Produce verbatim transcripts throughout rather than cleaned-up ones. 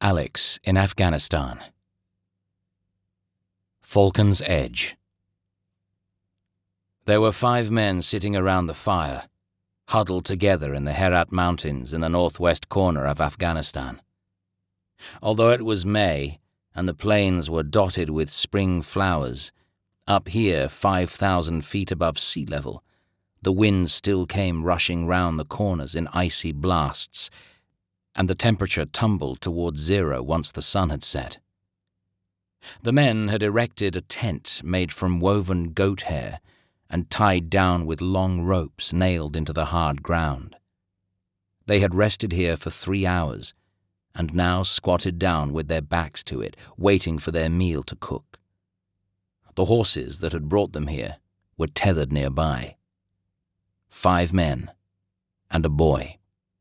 Alex in Afghanistan. Falcon's Edge. There were five men sitting around the fire, huddled together in the Herat Mountains in the northwest corner of Afghanistan. Although it was May and the plains were dotted with spring flowers, up here five thousand feet above sea level, the wind still came rushing round the corners in icy blasts, and the temperature tumbled towards zero once the sun had set. The men had erected a tent made from woven goat hair and tied down with long ropes nailed into the hard ground. They had rested here for three hours and now squatted down with their backs to it, waiting for their meal to cook. The horses that had brought them here were tethered nearby. Five men and a boy.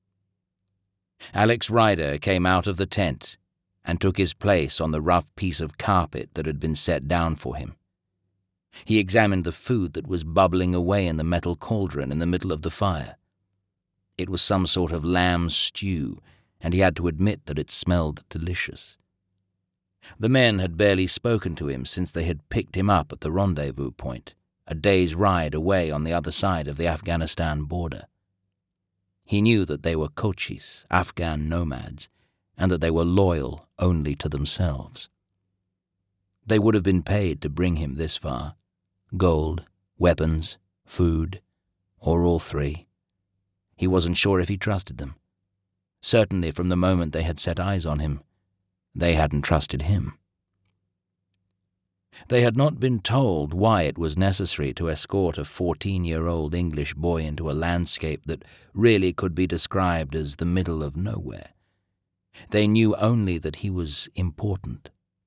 Alex Ryder came out of the tent and took his place on the rough piece of carpet that had been set down for him. He examined the food that was bubbling away in the metal cauldron in the middle of the fire. It was some sort of lamb stew, and he had to admit that it smelled delicious. The men had barely spoken to him since they had picked him up at the rendezvous point, a day's ride away on the other side of the Afghanistan border. He knew that they were Cochis, Afghan nomads, and that they were loyal only to themselves. They would have been paid to bring him this far: gold, weapons, food, or all three. He wasn't sure if he trusted them. Certainly from the moment they had set eyes on him, they hadn't trusted him. They had not been told why it was necessary to escort a fourteen-year-old English boy into a landscape that really could be described as the middle of nowhere. They knew only that he was important.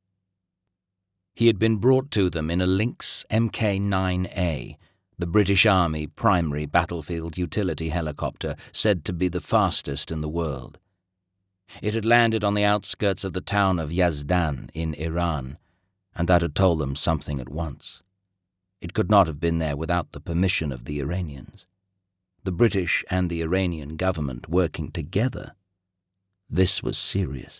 He had been brought to them in a Lynx M K nine A, the British Army primary battlefield utility helicopter said to be the fastest in the world. It had landed on the outskirts of the town of Yazdan in Iran, and that had told them something at once. It could not have been there without the permission of the Iranians. The British and the Iranian government working together. This was serious.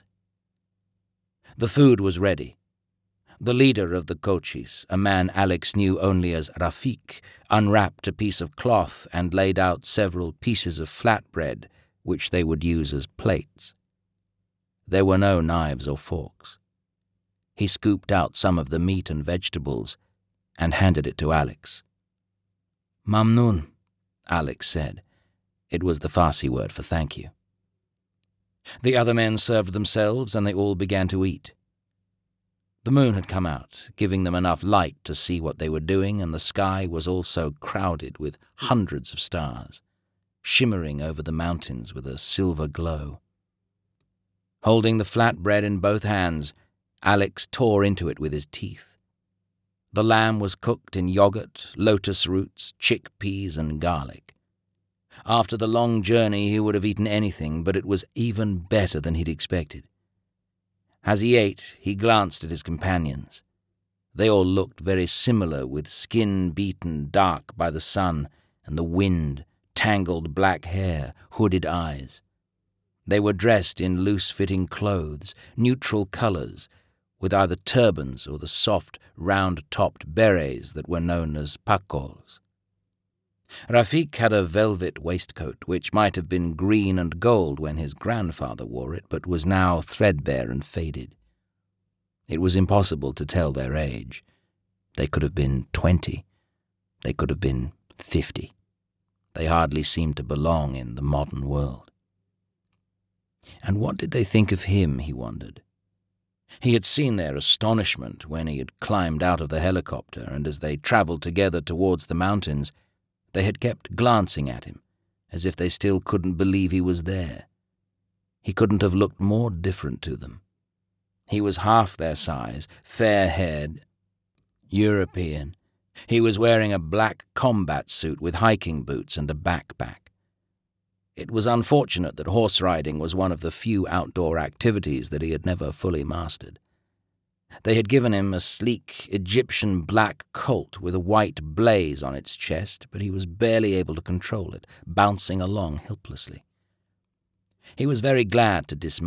The food was ready. The leader of the Cochis, a man Alex knew only as Rafik, unwrapped a piece of cloth and laid out several pieces of flatbread, which they would use as plates. There were no knives or forks. He scooped out some of the meat and vegetables and handed it to Alex. "Mamnoon," Alex said. It was the Farsi word for thank you. The other men served themselves and they all began to eat. The moon had come out, giving them enough light to see what they were doing, and the sky was also crowded with hundreds of stars, shimmering over the mountains with a silver glow. Holding the flatbread in both hands, Alex tore into it with his teeth. The lamb was cooked in yogurt, lotus roots, chickpeas, and garlic. After the long journey, he would have eaten anything, but it was even better than he'd expected. As he ate, he glanced at his companions. They all looked very similar, with skin beaten dark by the sun and the wind, tangled black hair, hooded eyes. They were dressed in loose-fitting clothes, neutral colors, with either turbans or the soft, round-topped berets that were known as pakols. Rafik had a velvet waistcoat, which might have been green and gold when his grandfather wore it, but was now threadbare and faded. It was impossible to tell their age. They could have been twenty. They could have been fifty. They hardly seemed to belong in the modern world. And what did they think of him, he wondered. He had seen their astonishment when he had climbed out of the helicopter, and as they travelled together towards the mountains, they had kept glancing at him, as if they still couldn't believe he was there. He couldn't have looked more different to them. He was half their size, fair-haired, European. He was wearing a black combat suit with hiking boots and a backpack. It was unfortunate that horse riding was one of the few outdoor activities that he had never fully mastered. They had given him a sleek Egyptian black colt with a white blaze on its chest, but he was barely able to control it, bouncing along helplessly. He was very glad to dismount.